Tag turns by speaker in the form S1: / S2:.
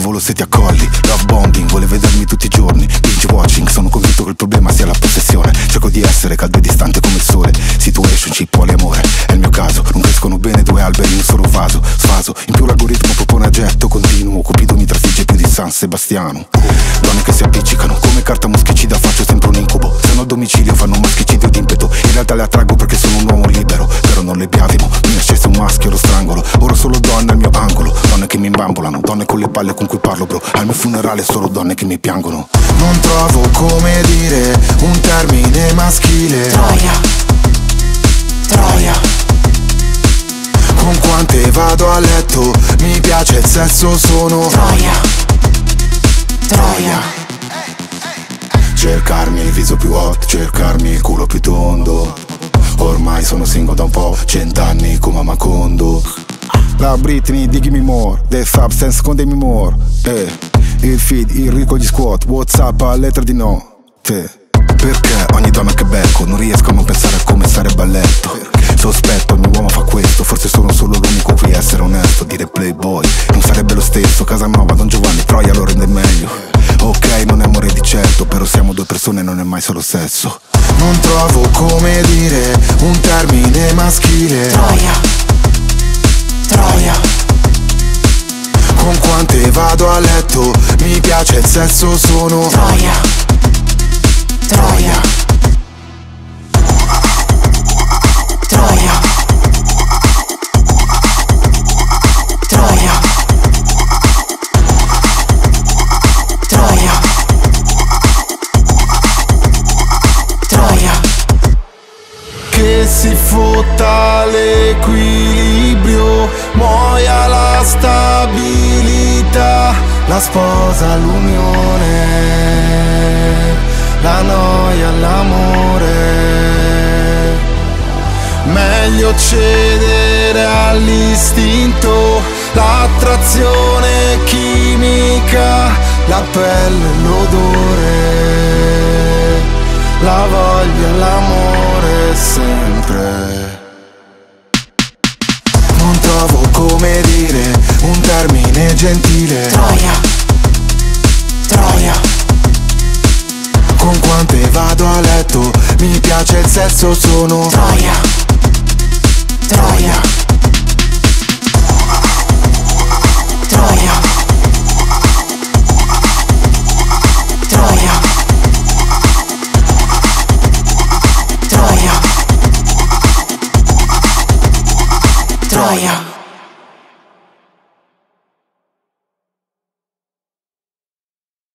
S1: volo se ti accolli. Love bombing, vuole vedermi tutti i giorni. Binge watching, sono convinto che il problema sia la possessione. Cerco di essere caldo e distante come il sole. Situationship, poliamore, è il mio caso. Non crescono bene due alberi in un solo vaso. Sfaso, in più l'algoritmo propone a getto continuo. Cupido mi trafigge più di San Sebastiano. Donne che si appiccicano, come carta moschicida faccio sempre un incubo. Se no al domicilio fanno un maschicidio d'impeto. In realtà le attraggo perché sono un uomo libero, però non le biasimo. Mi nascesse un maschio, lo strangolo. Ora solo donne al mio angolo. Donne che mi imbambolano, donne con le palle con cui parlo, bro. Al mio funerale solo donne che mi piangono.
S2: Non trovo come dire un termine maschile.
S3: Troia, troia.
S2: Con quante vado a letto, mi piace il sesso, sono
S3: Troia, troia.
S1: Cercarmi il viso più hot, cercarmi il culo più tondo. Ormai sono single da un po', 100 anni come Macondo. La Britney di Gimme More, The Substance con Demi Moore. Il feed, il ricco gli squat, WhatsApp a lettera di no. Perché ogni donna che becco non riesco a non pensare a come sarebbe a letto. Sospetto ogni uomo fa questo, forse sono solo l'unico qui a essere onesto. Dire playboy non sarebbe lo stesso. Casanova, Don Giovanni, Troia lo rende meglio. Ok, non è amore di certo, però siamo due persone e non è mai solo sesso.
S2: Non trovo come dire un termine maschile.
S3: Troia, troia.
S2: Con quante vado a letto, mi piace il sesso, sono
S3: Troia, troia. Troia, troia. Troia, troia.
S2: che si fotta l'equilibrio, muoia la stabilità, la sposa l'unione, la noia l'amore. Meglio cedere all'istinto, l'attrazione chimica, la pelle, l'odore, la voglia, l'amore sempre. Non trovo come dire un termine gentile.
S3: Troia, troia.
S2: Con quante vado a letto, mi piace il sesso, sono
S3: Troia, troia. Troia, troia. Troia, troia.